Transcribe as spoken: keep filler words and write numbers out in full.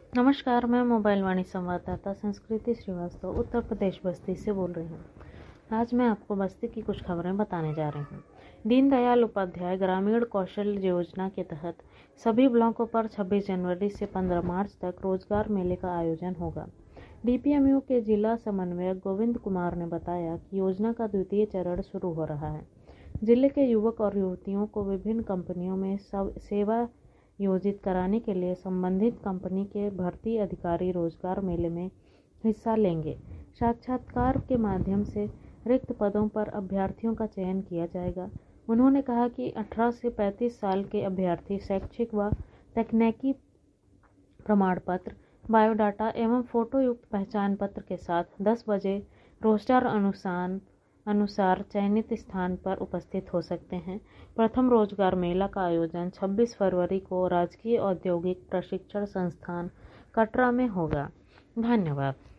नमस्कार, मैं मोबाइल वाणी संवाददाता संस्कृति श्रीवास्तव उत्तर प्रदेश बस्ती से बोल रही हूँ। आज मैं आपको बस्ती की कुछ खबरें बताने जा रही हूँ। दीनदयाल उपाध्याय ग्रामीण कौशल योजना के तहत सभी ब्लॉकों पर छब्बीस जनवरी से पंद्रह मार्च तक रोजगार मेले का आयोजन होगा। डीपीएमयू के जिला समन्वयक गोविंद कुमार ने बताया कि योजना का द्वितीय चरण शुरू हो रहा है। जिले के युवक और युवतियों को विभिन्न कंपनियों में सेवा योजित कराने के लिए संबंधित कंपनी के भर्ती अधिकारी रोजगार मेले में हिस्सा लेंगे। साक्षात्कार के माध्यम से रिक्त पदों पर अभ्यर्थियों का चयन किया जाएगा। उन्होंने कहा कि अठारह से पैंतीस साल के अभ्यर्थी शैक्षिक व तकनीकी प्रमाण पत्र, बायोडाटा एवं फोटो युक्त पहचान पत्र के साथ दस बजे रोस्टर अनुसार अनुसार चयनित स्थान पर उपस्थित हो सकते हैं। प्रथम रोजगार मेला का आयोजन छब्बीस फरवरी को राजकीय औद्योगिक प्रशिक्षण संस्थान कटरा में होगा। धन्यवाद।